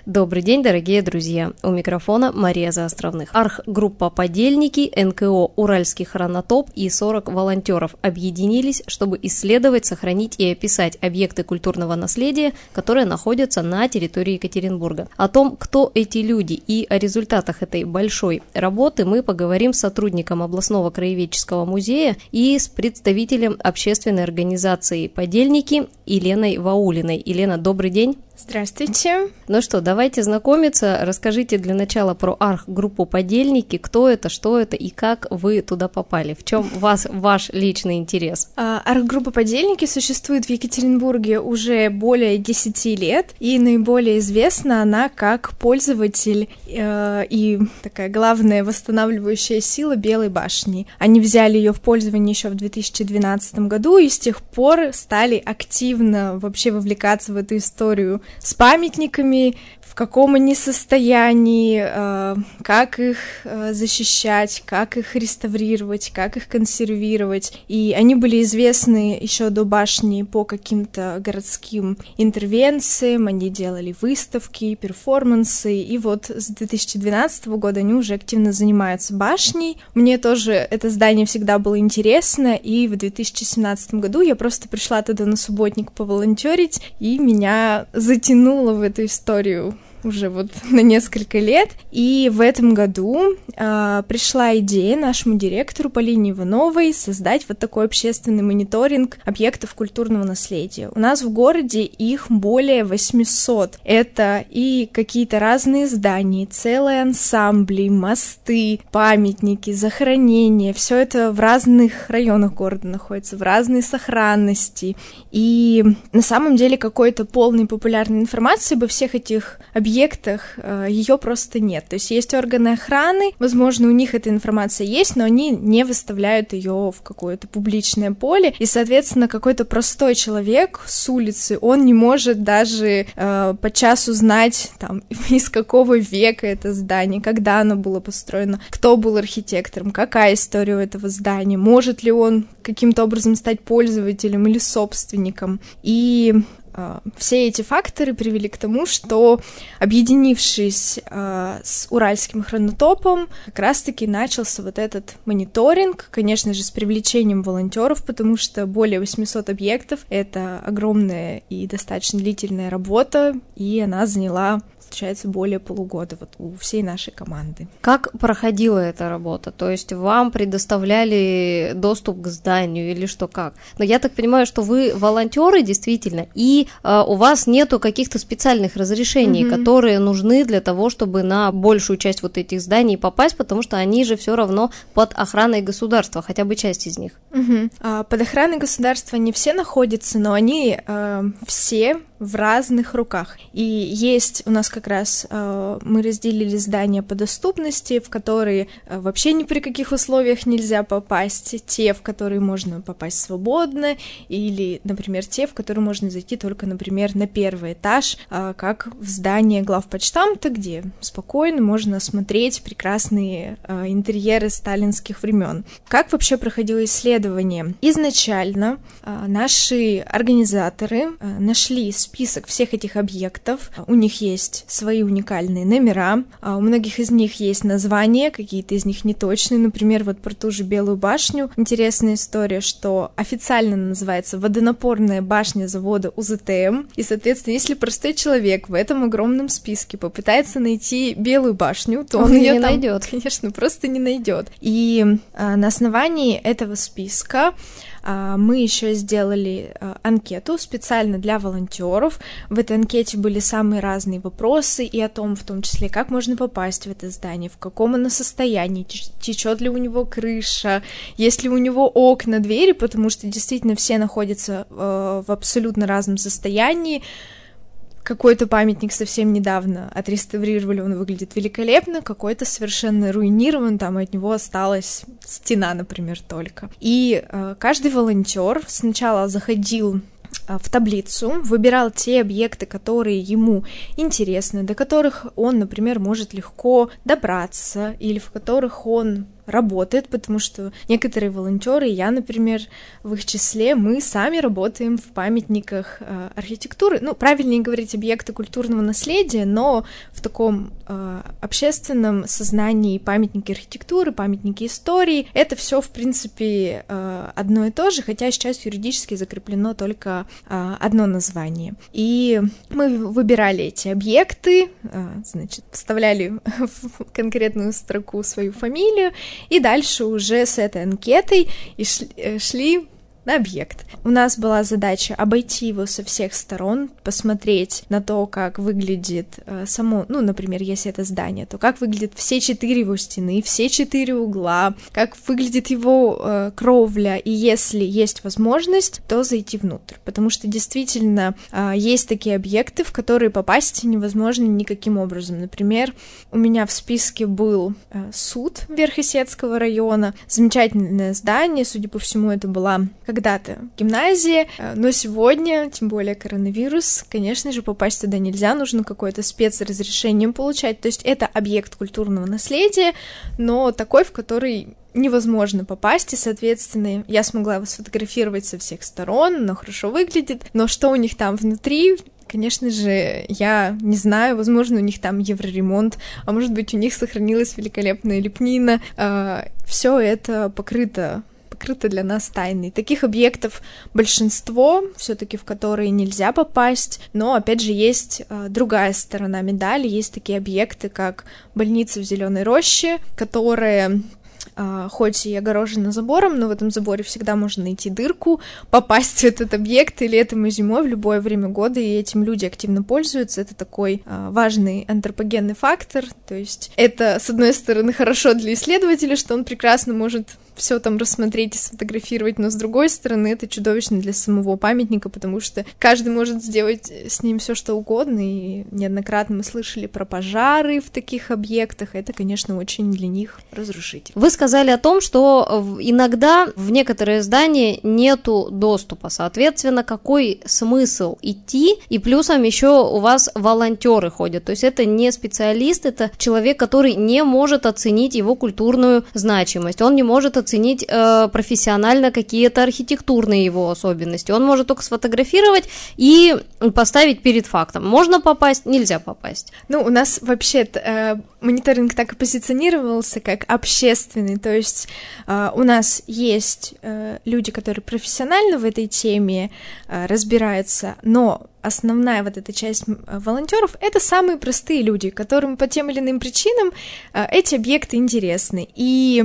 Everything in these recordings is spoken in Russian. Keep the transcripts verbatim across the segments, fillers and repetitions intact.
Добрый день, дорогие друзья! У микрофона Мария Заостровных. Архгруппа «Подельники», эн ка о «Уральский хронотоп» и сорок волонтеров объединились, чтобы исследовать, сохранить и описать объекты культурного наследия, которые находятся на территории Екатеринбурга. О том, кто эти люди и о результатах этой большой работы мы поговорим с сотрудником областного краеведческого музея и с представителем общественной организации «Подельники» Еленой Ваулиной. Елена, добрый день! Здравствуйте. Ну что, давайте знакомиться. Расскажите для начала про архгруппу «Подельники». Кто это, что это и как вы туда попали? В чем вас, ваш личный интерес? Архгруппа «Подельники» существует в Екатеринбурге уже более десяти лет, и наиболее известна она как пользователь э, и такая главная восстанавливающая сила Белой башни. Они взяли ее в пользование еще в две тысячи двенадцатом году и с тех пор стали активно вообще вовлекаться в эту историю с памятниками, в каком они состоянии, э, как их э, защищать, как их реставрировать, как их консервировать. И они были известны еще до башни по каким-то городским интервенциям, они делали выставки, перформансы, и вот с две тысячи двенадцатого года они уже активно занимаются башней. Мне тоже это здание всегда было интересно, и в две тысячи семнадцатом году я просто пришла туда на субботник поволонтерить, и меня затянуло в эту историю уже вот на несколько лет, и в этом году э, пришла идея нашему директору Полине Ивановой создать вот такой общественный мониторинг объектов культурного наследия. У нас в городе их более восьмисот. Это и какие-то разные здания, целые ансамбли, мосты, памятники, захоронения. Все это в разных районах города находится, в разной сохранности. И на самом деле какой-то полной популярной информации обо всех этих объектах объектах ее просто нет. То есть есть органы охраны, возможно, у них эта информация есть, но они не выставляют ее в какое-то публичное поле, и, соответственно, какой-то простой человек с улицы, он не может даже э, по часу знать, там, из какого века это здание, когда оно было построено, кто был архитектором, какая история у этого здания, может ли он каким-то образом стать пользователем или собственником. И все эти факторы привели к тому, что, объединившись э, с Уральским хронотопом, как раз-таки начался вот этот мониторинг, конечно же, с привлечением волонтеров, потому что более восьмисот объектов — это огромная и достаточно длительная работа, и она заняла, получается, более полугода вот у всей нашей команды. Как проходила эта работа? То есть вам предоставляли доступ к зданию или что, как? Но я так понимаю, что вы волонтеры действительно, и э, у вас нету каких-то специальных разрешений, mm-hmm. которые нужны для того, чтобы на большую часть вот этих зданий попасть, потому что они же все равно под охраной государства, хотя бы часть из них. Mm-hmm. А, под охраной государства не все находятся, но они э, все в разных руках. И есть у нас как раз, э, мы разделили здания по доступности, в которые э, вообще ни при каких условиях нельзя попасть, те, в которые можно попасть свободно, или, например, те, в которые можно зайти только, например, на первый этаж, э, как в здание главпочтамта, где спокойно можно осмотреть прекрасные э, интерьеры сталинских времен. Как вообще проходило исследование? Изначально э, наши организаторы э, нашли список всех этих объектов, у них есть свои уникальные номера, у многих из них есть названия, какие-то из них неточные, например, вот про ту же Белую башню. Интересная история, что официально она называется водонапорная башня завода у зэ тэ эм, и, соответственно, если простой человек в этом огромном списке попытается найти Белую башню, то он, он ее не там, найдет. Конечно, просто не найдет. И а, на основании этого списка мы еще сделали анкету специально для волонтеров. В этой анкете были самые разные вопросы и о том, в том числе, как можно попасть в это здание, в каком оно состоянии, течет ли у него крыша, есть ли у него окна, двери, потому что действительно все находятся в абсолютно разном состоянии. Какой-то памятник совсем недавно отреставрировали, он выглядит великолепно, какой-то совершенно руинирован, там от него осталась стена, например, только. И э, каждый волонтер сначала заходил в таблицу, выбирал те объекты, которые ему интересны, до которых он, например, может легко добраться, или в которых он работает, потому что некоторые волонтеры, я, например, в их числе, мы сами работаем в памятниках э, архитектуры, ну, правильнее говорить объекты культурного наследия, но в таком э, общественном сознании памятники архитектуры, памятники истории, это все, в принципе, э, одно и то же, хотя сейчас юридически закреплено только э, одно название. И мы выбирали эти объекты, э, значит, вставляли в конкретную строку свою фамилию, и дальше уже с этой анкетой и шли, шли на объект. У нас была задача обойти его со всех сторон, посмотреть на то, как выглядит э, само, ну, например, если это здание, то как выглядят все четыре его стены, все четыре угла, как выглядит его э, кровля, и если есть возможность, то зайти внутрь, потому что действительно э, есть такие объекты, в которые попасть невозможно никаким образом. Например, у меня в списке был э, суд Верхесецкого района, замечательное здание, судя по всему, это была когда-то гимназия, но сегодня, тем более коронавирус, конечно же, попасть туда нельзя, нужно какое-то спецразрешение получать, то есть это объект культурного наследия, но такой, в который невозможно попасть, и, соответственно, я смогла его сфотографировать со всех сторон, оно хорошо выглядит, но что у них там внутри, конечно же, я не знаю, возможно, у них там евроремонт, а может быть, у них сохранилась великолепная лепнина, все это покрыто покрыто для нас тайной. Таких объектов большинство, все-таки в которые нельзя попасть, но, опять же, есть э, другая сторона медали, есть такие объекты, как больница в Зеленой Роще, которая Uh, хоть и огорожена забором, но в этом заборе всегда можно найти дырку, попасть в этот объект, и летом и зимой, в любое время года, и этим люди активно пользуются. Это такой uh, важный антропогенный фактор, то есть это, с одной стороны, хорошо для исследователя, что он прекрасно может все там рассмотреть и сфотографировать, но с другой стороны, это чудовищно для самого памятника, потому что каждый может сделать с ним все что угодно, и неоднократно мы слышали про пожары в таких объектах, это, конечно, очень для них разрушительно. Вы сказали о том, что иногда в некоторые здания нету доступа, соответственно, какой смысл идти, и плюсом еще у вас волонтеры ходят, то есть это не специалист, это человек, который не может оценить его культурную значимость, он не может оценить оценить э, профессионально какие-то архитектурные его особенности. Он может только сфотографировать и поставить перед фактом. Можно попасть, нельзя попасть. Ну, у нас вообще э, мониторинг так и позиционировался как общественный, то есть э, у нас есть э, люди, которые профессионально в этой теме э, разбираются, но основная вот эта часть волонтеров — это самые простые люди, которым по тем или иным причинам э, эти объекты интересны. И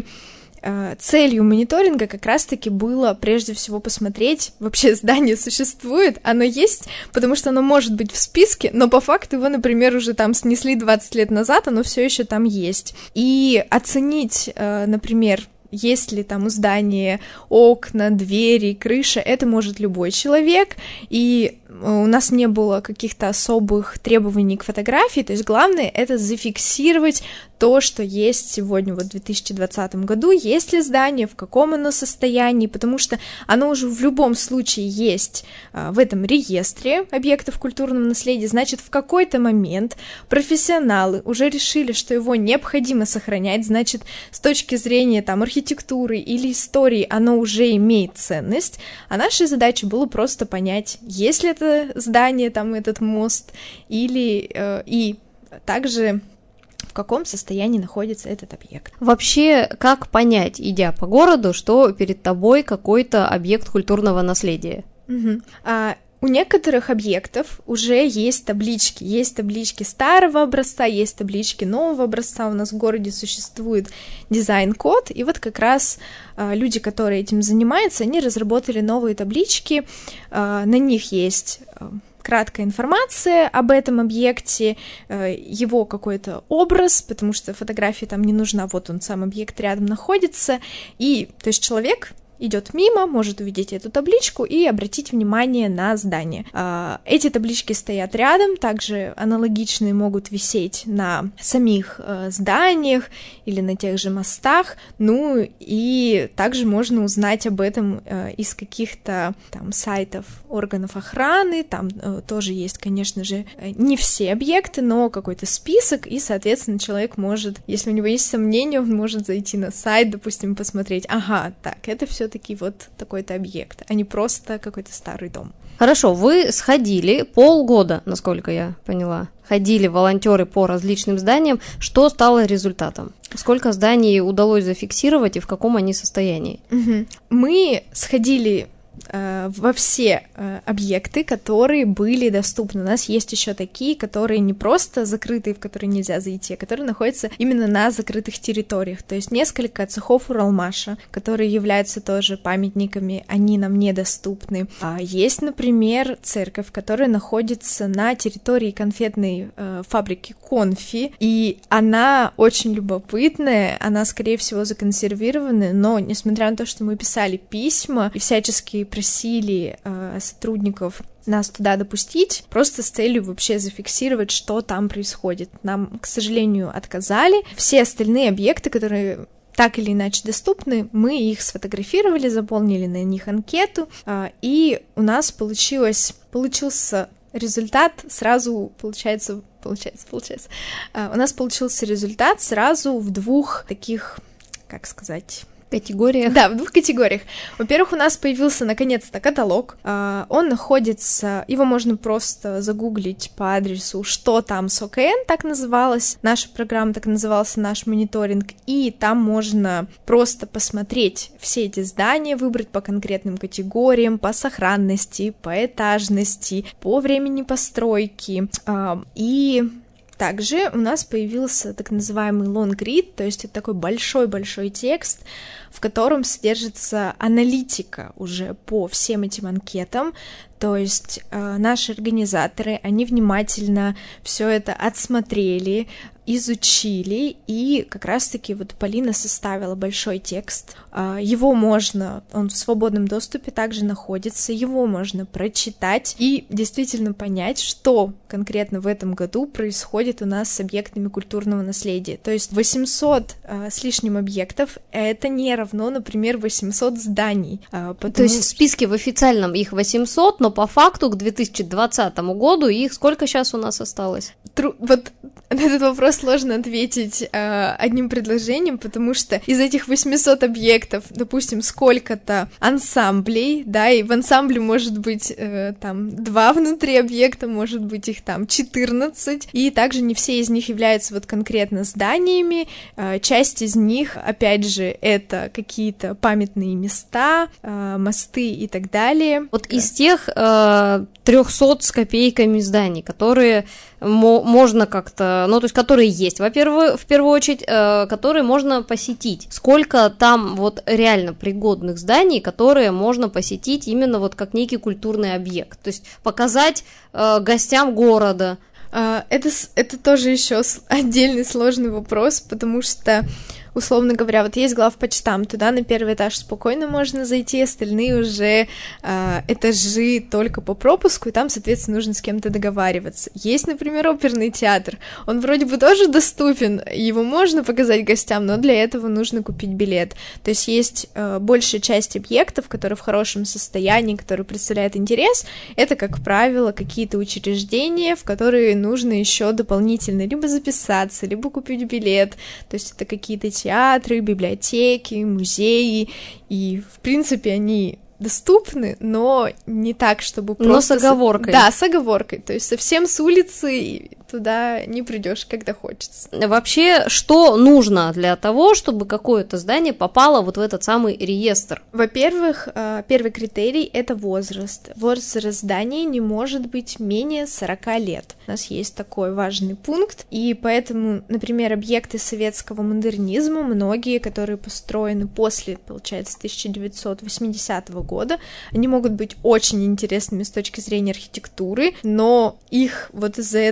целью мониторинга как раз-таки было прежде всего посмотреть, вообще здание существует, оно есть, потому что оно может быть в списке, но по факту его, например, уже там снесли двадцать лет назад, оно все еще там есть. И оценить, например, есть ли там у здания окна, двери, крыша, это может любой человек, и у нас не было каких-то особых требований к фотографии, то есть главное — это зафиксировать то, что есть сегодня, вот в две тысячи двадцатом году, есть ли здание, в каком оно состоянии, потому что оно уже в любом случае есть а, в этом реестре объектов культурного наследия, значит, в какой-то момент профессионалы уже решили, что его необходимо сохранять, значит, с точки зрения там архитектуры или истории оно уже имеет ценность, а наша задача была просто понять, есть ли это здание, там этот мост, или э, и также в каком состоянии находится этот объект. Вообще, как понять, идя по городу, что перед тобой какой-то объект культурного наследия? Угу. А, у некоторых объектов уже есть таблички. Есть таблички старого образца, есть таблички нового образца. У нас в городе существует дизайн-код, и вот как раз а, люди, которые этим занимаются, они разработали новые таблички. А, на них есть краткая информация об этом объекте, его какой-то образ, потому что фотографии там не нужна, вот он сам объект рядом находится, и, то есть человек, идет мимо, может увидеть эту табличку и обратить внимание на здание. Эти таблички стоят рядом, также аналогичные могут висеть на самих зданиях или на тех же мостах, ну и также можно узнать об этом из каких-то там сайтов органов охраны, там тоже есть, конечно же, не все объекты, но какой-то список, и, соответственно, человек может, если у него есть сомнения, он может зайти на сайт, допустим, посмотреть, ага, так, это все-таки вот такой-то объект, а не просто какой-то старый дом. Хорошо, вы сходили полгода, насколько я поняла, ходили волонтеры по различным зданиям. Что стало результатом? Сколько зданий удалось зафиксировать и в каком они состоянии? Угу. Мы сходили э, во все э, объекты, которые были доступны. У нас есть еще такие, которые не просто закрытые, в которые нельзя зайти, а которые находятся именно на закрытых территориях. То есть несколько цехов Уралмаша, которые являются тоже памятниками, они нам недоступны. А есть, например, церковь, которая находится на территории конфетной э, фабрики Конфи, и она очень любопытная, она, скорее всего, законсервированная, но, несмотря на то, что мы писали письма и всячески просили э, сотрудников нас туда допустить, просто с целью вообще зафиксировать, что там происходит. Нам, к сожалению, отказали. Все остальные объекты, которые так или иначе доступны, мы их сфотографировали, заполнили на них анкету, э, и у нас получилось, получился результат сразу, получается, получается, получается. Э, у нас получился результат сразу в двух таких, как сказать... категориях? Да, в двух категориях. Во-первых, у нас появился наконец-то каталог. Он находится, его можно просто загуглить по адресу «Что там с ОКН», так называлась. Наша программа так назывался, наш мониторинг. И там можно просто посмотреть все эти здания, выбрать по конкретным категориям, по сохранности, по этажности, по времени постройки. И... Также у нас появился так называемый long read, то есть это такой большой-большой текст, в котором содержится аналитика уже по всем этим анкетам, то есть э, наши организаторы, они внимательно все это отсмотрели, изучили, и как раз-таки вот Полина составила большой текст. Его можно, он в свободном доступе также находится, его можно прочитать и действительно понять, что конкретно в этом году происходит у нас с объектами культурного наследия. То есть восемьсот а, с лишним объектов — это не равно, например, восемьсот зданий. А, потому... То есть в списке в официальном их восемьсот, но по факту к две тысячи двадцатому году их сколько сейчас у нас осталось? Тру... Вот на этот вопрос сложно ответить э, одним предложением, потому что из этих восьмисот объектов, допустим, сколько-то ансамблей, да, и в ансамбле может быть э, там два внутри объекта, может быть их там четырнадцать, и также не все из них являются вот конкретно зданиями, э, часть из них, опять же, это какие-то памятные места, э, мосты и так далее. Вот из тех э, трехсот с копейками зданий, которые мо- можно как-то, ну, то есть которые есть, во-первых, в первую очередь, э, которые можно посетить. Сколько там вот реально пригодных зданий, которые можно посетить именно вот как некий культурный объект, то есть показать э, гостям города. Это, это тоже еще отдельный сложный вопрос, потому что, условно говоря, вот есть главпочтамт, туда на первый этаж спокойно можно зайти, остальные уже э, этажи только по пропуску, и там, соответственно, нужно с кем-то договариваться. Есть, например, оперный театр, он вроде бы тоже доступен, его можно показать гостям, но для этого нужно купить билет. То есть есть э, большая часть объектов, которые в хорошем состоянии, которые представляют интерес, это, как правило, какие-то учреждения, в которые нужно еще дополнительно либо записаться, либо купить билет, то есть это какие-то театры, библиотеки, музеи, и, в принципе, они доступны, но не так, чтобы просто... Но с оговоркой. Да, с оговоркой, то есть совсем с улицы туда не придешь, когда хочется. Вообще, что нужно для того, чтобы какое-то здание попало вот в этот самый реестр? Во-первых, первый критерий — это возраст. Возраст здания не может быть менее сорок лет. У нас есть такой важный пункт, и поэтому, например, объекты советского модернизма, многие, которые построены после, получается, тысяча девятьсот восьмидесятого года, они могут быть очень интересными с точки зрения архитектуры, но их вот из-за этого,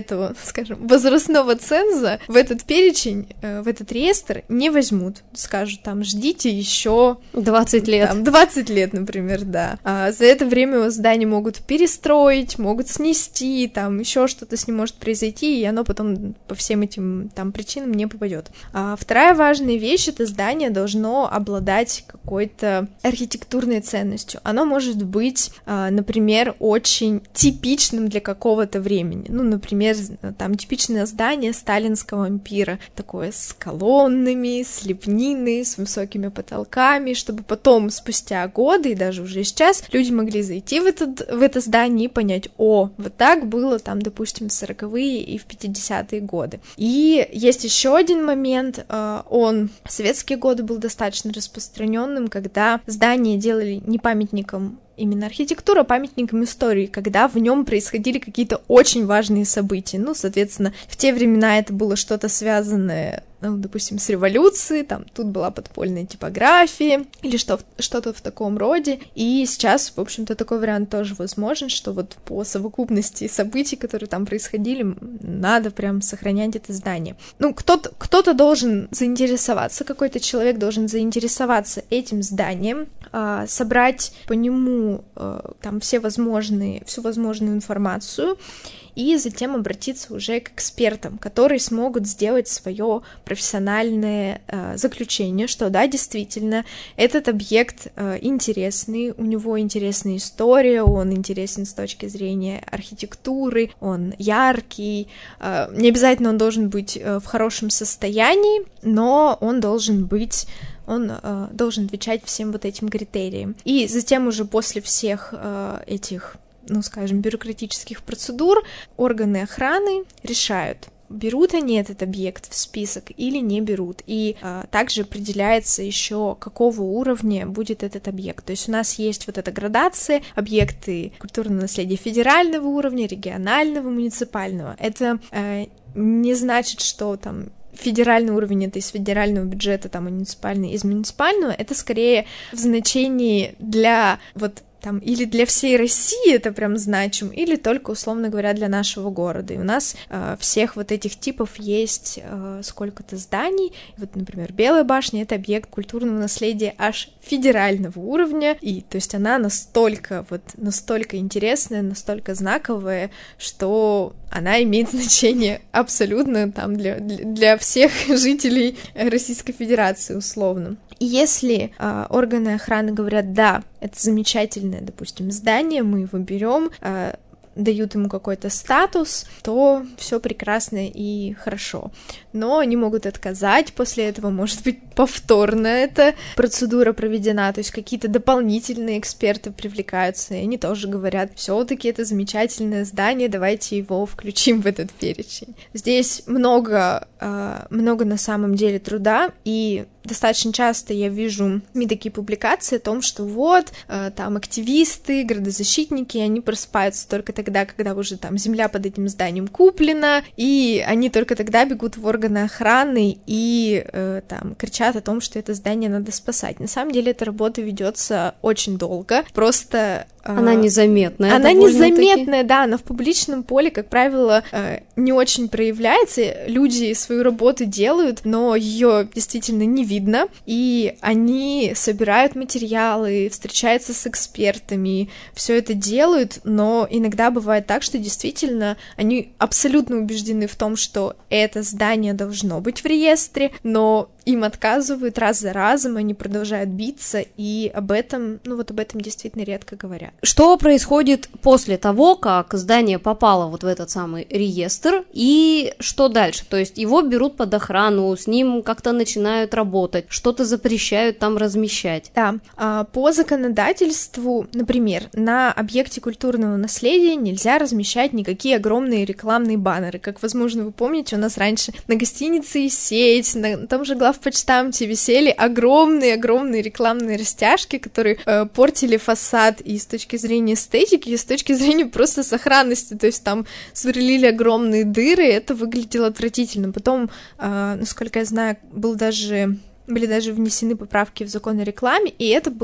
скажем, возрастного ценза в этот перечень, в этот реестр не возьмут. Скажут, там, ждите еще двадцать лет. Там, двадцать лет, например, да. А за это время здание могут перестроить, могут снести, там, еще что-то с ним может произойти, и оно потом по всем этим там причинам не попадет. А вторая важная вещь — это здание должно обладать какой-то архитектурной ценностью. Оно может быть, например, очень типичным для какого-то времени. Ну, например, там типичное здание сталинского ампира, такое с колоннами, с лепниной, с высокими потолками, чтобы потом, спустя годы, и даже уже сейчас, люди могли зайти в, этот, в это здание и понять: о, вот так было там, допустим, в сороковые и в пятидесятые годы. И есть еще один момент, он в советские годы был достаточно распространенным, когда здание делали не памятником именно архитектура, а памятником истории, когда в нем происходили какие-то очень важные события. Ну, соответственно, в те времена это было что-то связанное, ну, допустим, с революцией, там, тут была подпольная типография или что, что-то в таком роде. И сейчас, в общем-то, такой вариант тоже возможен, что вот по совокупности событий, которые там происходили, надо прям сохранять это здание. Ну, кто-то, кто-то должен заинтересоваться, какой-то человек должен заинтересоваться этим зданием, собрать по нему там все возможные, всю возможную информацию, и затем обратиться уже к экспертам, которые смогут сделать свое профессиональное э, заключение, что да, действительно, этот объект э, интересный, у него интересная история, он интересен с точки зрения архитектуры, он яркий, э, не обязательно он должен быть э, в хорошем состоянии, но он должен быть он э, должен отвечать всем вот этим критериям. И затем уже после всех э, этих, ну, скажем, бюрократических процедур органы охраны решают, берут они этот объект в список или не берут. И а, также определяется еще, какого уровня будет этот объект. То есть у нас есть вот эта градация: объекты культурного наследия федерального уровня, регионального, муниципального. Это а, не значит, что там федеральный уровень — это из федерального бюджета, там муниципальный из муниципального. Это скорее в значении для вот там или для всей России это прям значим, или только, условно говоря, для нашего города. И у нас э, всех вот этих типов есть э, сколько-то зданий. Вот, например, Белая башня — это объект культурного наследия аж федерального уровня, и то есть она настолько вот настолько интересная, настолько знаковая, что она имеет значение абсолютно там для, для, для всех жителей Российской Федерации, условно. И если э, органы охраны говорят: да, это замечательное, допустим, здание, мы его берем, э, дают ему какой-то статус, то все прекрасно и хорошо. Но они могут отказать, после этого, может быть, повторно эта процедура проведена, то есть какие-то дополнительные эксперты привлекаются, и они тоже говорят: все-таки это замечательное здание, давайте его включим в этот перечень. Здесь много, много на самом деле труда, и достаточно часто я вижу такие публикации о том, что вот, там активисты, градозащитники, они просыпаются только тогда, когда уже там земля под этим зданием куплена, и они только тогда бегут в органы охраны и э, там кричат о том, что это здание надо спасать. На самом деле эта работа ведется очень долго, просто... Она незаметная. Она незаметная, да, она в публичном поле, как правило, не очень проявляется. Люди свою работу делают, но ее действительно не видно, и они собирают материалы, встречаются с экспертами, все это делают, но иногда бывает так, что действительно они абсолютно убеждены в том, что это здание должно быть в реестре, но им отказывают раз за разом, они продолжают биться, и об этом, ну вот об этом действительно редко говорят. Что происходит после того, как здание попало вот в этот самый реестр, и что дальше? То есть его берут под охрану, с ним как-то начинают работать, что-то запрещают там размещать. Да, по законодательству, например, на объекте культурного наследия нельзя размещать никакие огромные рекламные баннеры. Как, возможно, вы помните, у нас раньше на гостинице «Сеть», на том же главпочтамте висели огромные-огромные рекламные растяжки, которые э, портили фасад и с точки зрения эстетики, и с точки зрения просто сохранности, то есть там сверлили огромные дыры, это выглядело отвратительно. Потом, э, насколько я знаю, был даже, были даже внесены поправки в закон о рекламе, и это было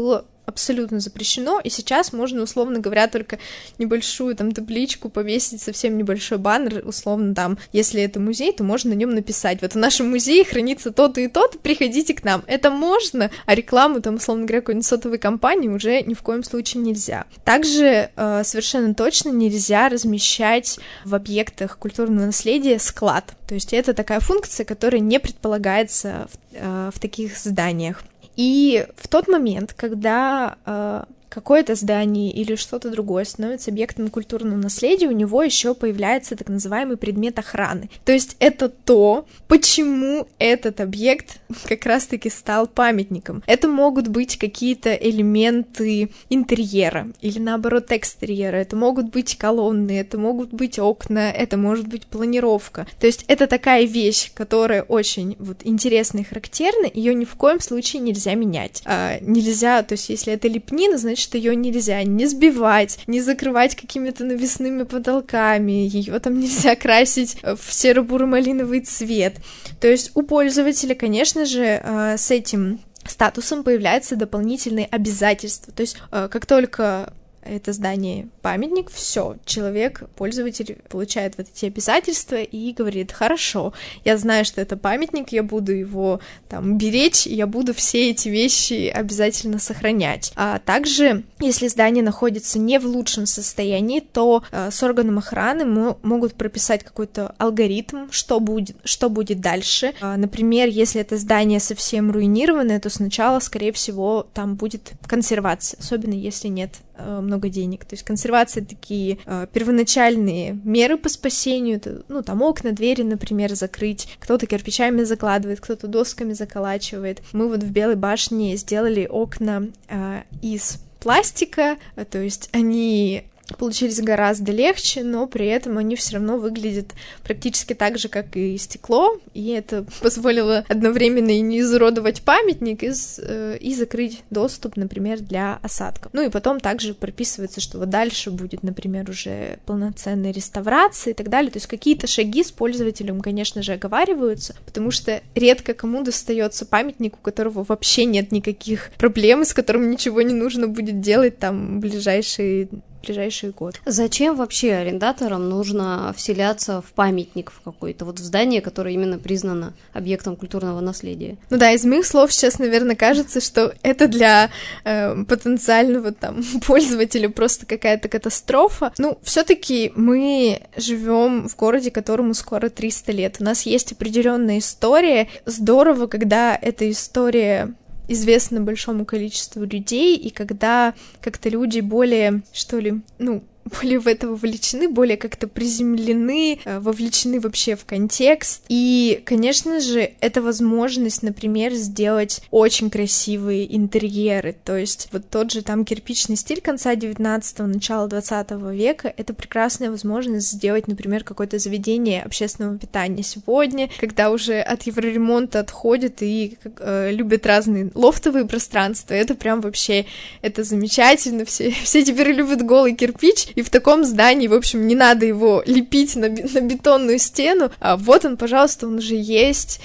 абсолютно запрещено, и сейчас можно, условно говоря, только небольшую там табличку повесить, совсем небольшой баннер, условно там, если это музей, то можно на нем написать: вот в нашем музее хранится то-то и то-то, приходите к нам. Это можно, а рекламу там, условно говоря, какой-нибудь сотовой компании уже ни в коем случае нельзя. Также э, совершенно точно нельзя размещать в объектах культурного наследия склад, то есть это такая функция, которая не предполагается в, э, в таких зданиях. И в тот момент, когда э, какое-то здание или что-то другое становится объектом культурного наследия, у него еще появляется так называемый предмет охраны. То есть это то, почему этот объект как раз-таки стал памятником. Это могут быть какие-то элементы интерьера или, наоборот, экстерьера. Это могут быть колонны, это могут быть окна, это может быть планировка. То есть это такая вещь, которая очень вот интересна и характерна, ее ни в коем случае нельзя менять. А, нельзя, то есть если это лепнина, значит, что ее нельзя не сбивать, не закрывать какими-то навесными потолками, ее там нельзя красить в серо-буро-малиновый цвет. То есть у пользователя, конечно же, с этим статусом появляются дополнительные обязательства. То есть как только это здание памятник, все, человек, пользователь получает вот эти обязательства и говорит: хорошо, я знаю, что это памятник, я буду его там беречь, я буду все эти вещи обязательно сохранять. А также, если здание находится не в лучшем состоянии, то э, с органом охраны мо- могут прописать какой-то алгоритм, что будет, что будет дальше. А, например, если это здание совсем руинированное, то сначала, скорее всего, там будет консервация, особенно если нет э, много денег. То есть консервация — такие э, первоначальные меры по спасению, это, ну, там окна, двери, например, закрыть, кто-то кирпичами закладывает, кто-то досками заколачивает. Мы вот в Белой башне сделали окна э, из пластика, э, то есть они получились гораздо легче, но при этом они все равно выглядят практически так же, как и стекло, и это позволило одновременно и не изуродовать памятник, и, э, и закрыть доступ, например, для осадков. Ну и потом также прописывается, что вот дальше будет, например, уже полноценная реставрация и так далее, то есть какие-то шаги с пользователем, конечно же, оговариваются, потому что редко кому достается памятник, у которого вообще нет никаких проблем, с которым ничего не нужно будет делать там в ближайшие ближайший год. Зачем вообще арендаторам нужно вселяться в памятник в какой-то, вот в здание, которое именно признано объектом культурного наследия? Ну да, из моих слов сейчас, наверное, кажется, что это для э, потенциального там пользователя просто какая-то катастрофа. Ну, все-таки мы живем в городе, которому скоро триста лет. У нас есть определенная история. Здорово, когда эта история известно большому количеству людей, и когда как-то люди более, что ли, ну, более в это вовлечены, более как-то приземлены, вовлечены вообще в контекст. И, конечно же, это возможность, например, сделать очень красивые интерьеры. То есть вот тот же там кирпичный стиль конца девятнадцатого, начала двадцатого века — это прекрасная возможность сделать, например, какое-то заведение общественного питания сегодня, когда уже от евроремонта отходят и э, любят разные лофтовые пространства. Это прям вообще, это замечательно. Все, все теперь любят голый кирпич. И в таком здании, в общем, не надо его лепить на, на бетонную стену, а вот он, пожалуйста, он уже есть,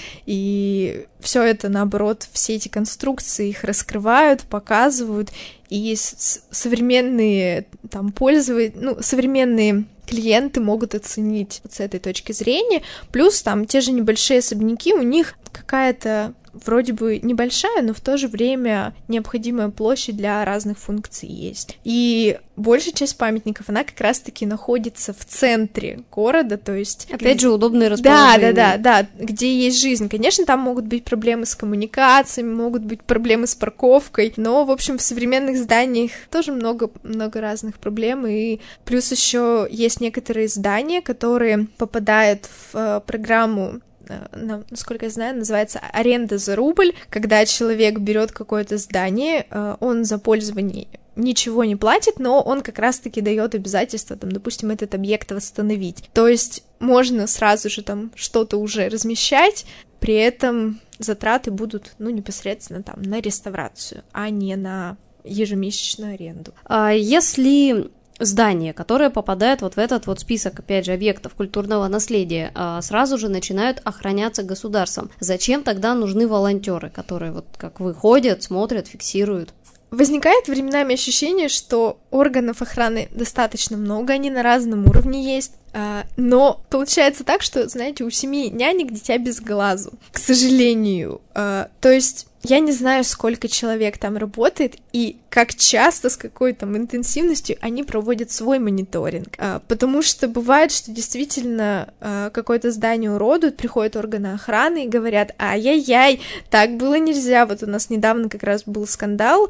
и все это, наоборот, все эти конструкции их раскрывают, показывают, и с- современные там пользователи, ну, современные клиенты могут оценить вот с этой точки зрения, плюс там те же небольшие особняки, у них какая-то вроде бы небольшая, но в то же время необходимая площадь для разных функций есть. И большая часть памятников, она как раз-таки находится в центре города, то есть... Опять же, удобные расположения. Да, да, да, да, где есть жизнь. Конечно, там могут быть проблемы с коммуникациями, могут быть проблемы с парковкой, но, в общем, в современных зданиях тоже много, много разных проблем, и плюс еще есть некоторые здания, которые попадают в э, программу, насколько я знаю, называется аренда за рубль, когда человек берет какое-то здание, он за пользование ничего не платит, но он как раз-таки дает обязательство, там, допустим, этот объект восстановить. То есть можно сразу же там что-то уже размещать, при этом затраты будут, ну, непосредственно там на реставрацию, а не на ежемесячную аренду. А если здания, которые попадают вот в этот вот список, опять же, объектов культурного наследия, сразу же начинают охраняться государством, зачем тогда нужны волонтеры, которые вот как вы ходят, смотрят, фиксируют? возникает временами ощущение, что органов охраны достаточно много, они на разном уровне есть, но получается так, что, знаете, у семьи нянек дитя без глазу, к сожалению. То есть я не знаю, сколько человек там работает и как часто, с какой там интенсивностью они проводят свой мониторинг. Потому что бывает, что действительно какое-то здание уродуют, приходят органы охраны и говорят: ай-яй-яй, так было нельзя. Вот у нас недавно как раз был скандал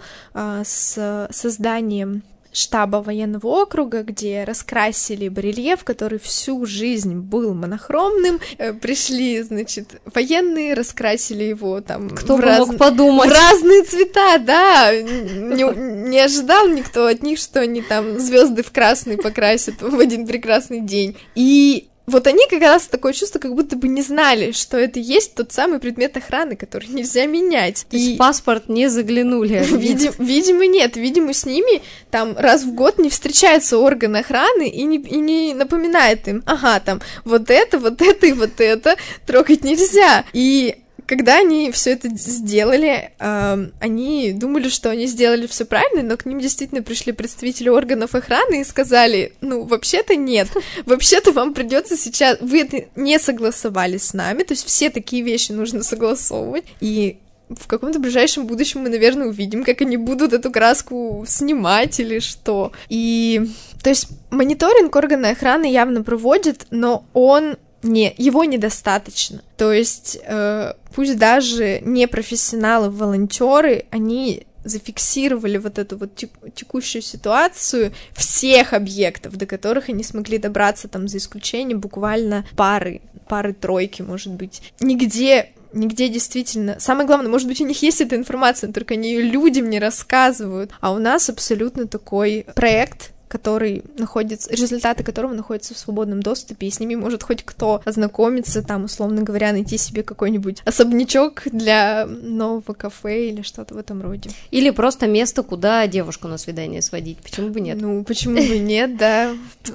с созданием штаба военного округа, где раскрасили барельеф, который всю жизнь был монохромным. Пришли, значит, военные, раскрасили его там... Кто в бы раз... мог подумать? В разные цвета, да! Не, не ожидал никто от них, что они там звезды в красный покрасят в один прекрасный день. И вот они как раз такое чувство, как будто бы не знали, что это есть тот самый предмет охраны, который нельзя менять. То есть и в паспорт не заглянули? Видим, видимо, нет. Видимо, с ними там раз в год не встречается орган охраны и не, и не напоминает им: ага, там вот это, вот это и вот это трогать нельзя. И когда они все это сделали, э, они думали, что они сделали все правильно, но к ним действительно пришли представители органов охраны и сказали: ну, вообще-то нет, вообще-то вам придется сейчас, вы это не согласовали с нами, то есть все такие вещи нужно согласовывать, и в каком-то ближайшем будущем мы, наверное, увидим, как они будут эту краску снимать или что. И, то есть, мониторинг органы охраны явно проводят, но он Не, его недостаточно. То есть, э, пусть даже не профессионалы, волонтеры, они зафиксировали вот эту вот текущую ситуацию всех объектов, до которых они смогли добраться, там, за исключением буквально пары, пары-тройки, может быть. Нигде, нигде действительно... Самое главное, может быть, у них есть эта информация, но только они ее людям не рассказывают. А у нас абсолютно такой проект, который находится, результаты которого находятся в свободном доступе, и с ними может хоть кто ознакомиться, там, условно говоря, найти себе какой-нибудь особнячок для нового кафе или что-то в этом роде. Или просто место, куда девушку на свидание сводить, почему бы нет? Ну, почему бы нет, да.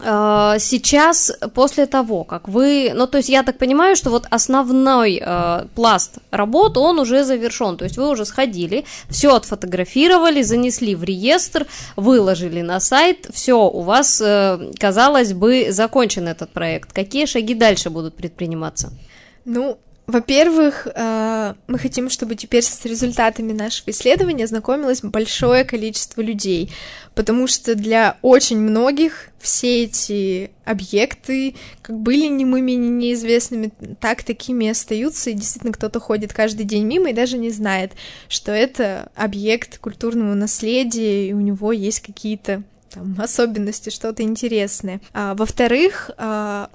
Сейчас, после того, как вы... Ну, то есть я так понимаю, что вот основной пласт работ, он уже завершен, то есть вы уже сходили, все отфотографировали, занесли в реестр, выложили на сайт, все, у вас, казалось бы, закончен этот проект. Какие шаги дальше будут предприниматься? Ну, во-первых, мы хотим, чтобы теперь с результатами нашего исследования ознакомилось большое количество людей, потому что для очень многих все эти объекты как были немыми, неизвестными, так такими и остаются, и действительно кто-то ходит каждый день мимо и даже не знает, что это объект культурного наследия, и у него есть какие-то там особенности, что-то интересное. А, во-вторых, а,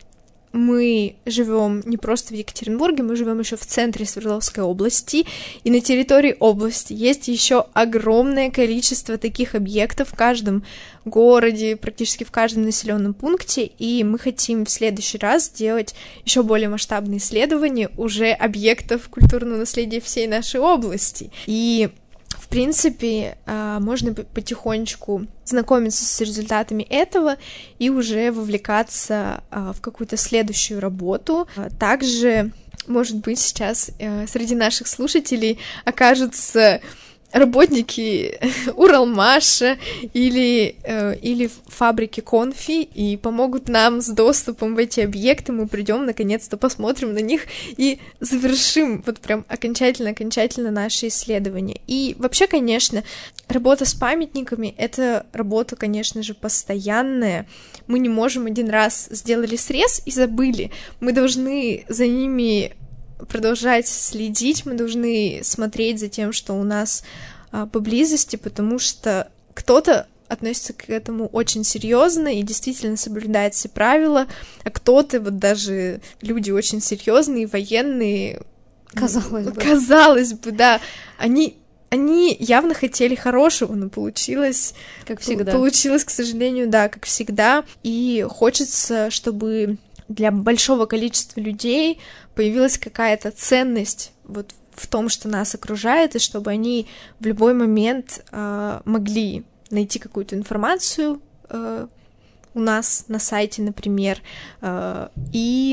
мы живем не просто в Екатеринбурге, мы живем еще в центре Свердловской области, и на территории области есть еще огромное количество таких объектов в каждом городе, практически в каждом населенном пункте, и мы хотим в следующий раз сделать еще более масштабные исследования уже объектов культурного наследия всей нашей области. И в принципе, можно потихонечку знакомиться с результатами этого и уже вовлекаться в какую-то следующую работу. Также, может быть, сейчас среди наших слушателей окажутся работники Уралмаша или, э, или фабрики Конфи и помогут нам с доступом в эти объекты. Мы придем, наконец-то посмотрим на них и завершим вот прям окончательно-окончательно наши исследования. И вообще, конечно, работа с памятниками — это работа, конечно же, постоянная. Мы не можем один раз сделали срез и забыли. Мы должны за ними продолжать следить, мы должны смотреть за тем, что у нас а, поблизости, потому что кто-то относится к этому очень серьезно и действительно соблюдает все правила, а кто-то, вот даже люди очень серьезные, военные, казалось бы, казалось бы, да, они Они явно хотели хорошего, но получилось... Как всегда. Получилось, к сожалению, да, как всегда. И хочется, чтобы для большого количества людей появилась какая-то ценность вот в том, что нас окружает, и чтобы они в любой момент э, могли найти какую-то информацию э, у нас на сайте, например, э, и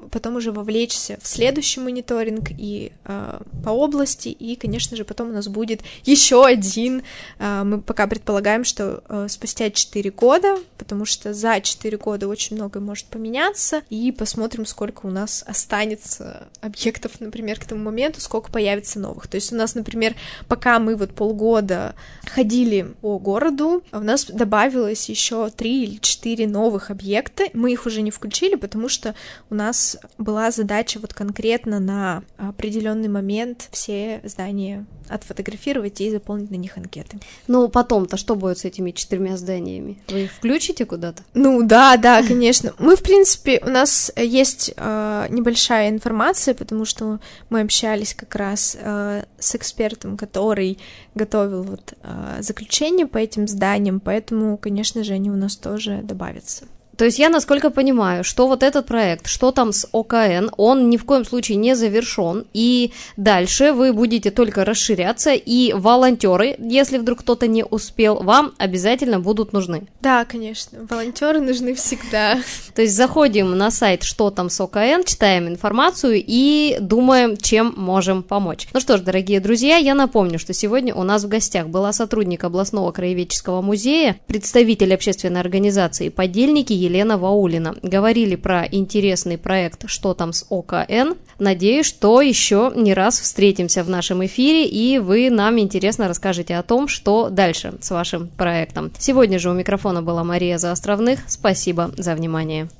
потом уже вовлечься в следующий мониторинг и э, по области, и, конечно же, потом у нас будет еще один. Э, мы пока предполагаем, что э, спустя четыре года, потому что за четыре года очень многое может поменяться, и посмотрим, сколько у нас останется объектов, например, к тому моменту, сколько появится новых. То есть у нас, например, пока мы вот полгода ходили по городу, у нас добавилось еще три или четыре новых объекта. Мы их уже не включили, потому что у нас была задача вот конкретно на определенный момент все здания отфотографировать и заполнить на них анкеты. Ну, потом-то что будет с этими четырьмя зданиями? Вы их включите куда-то? Ну, да, да, конечно. Мы, в принципе, у нас есть э, небольшая информация, потому что мы общались как раз э, с экспертом, который готовил вот э, заключение по этим зданиям, поэтому, конечно же, они у нас тоже добавятся. То есть я, насколько понимаю, что вот этот проект, что там с ОКН, он ни в коем случае не завершен, и дальше вы будете только расширяться, и волонтеры, если вдруг кто-то не успел, вам обязательно будут нужны. Да, конечно, волонтеры нужны всегда. То есть заходим на сайт «Что там с ОКН», читаем информацию и думаем, чем можем помочь. Ну что ж, дорогие друзья, я напомню, что сегодня у нас в гостях была сотрудник областного краеведческого музея, представитель общественной организации «Подельники» Елена Ваулина. Говорили про интересный проект «Что там с ОКН». Надеюсь, что еще не раз встретимся в нашем эфире, и вы нам интересно расскажете о том, что дальше с вашим проектом. Сегодня же у микрофона была Мария Заостровных. Спасибо за внимание.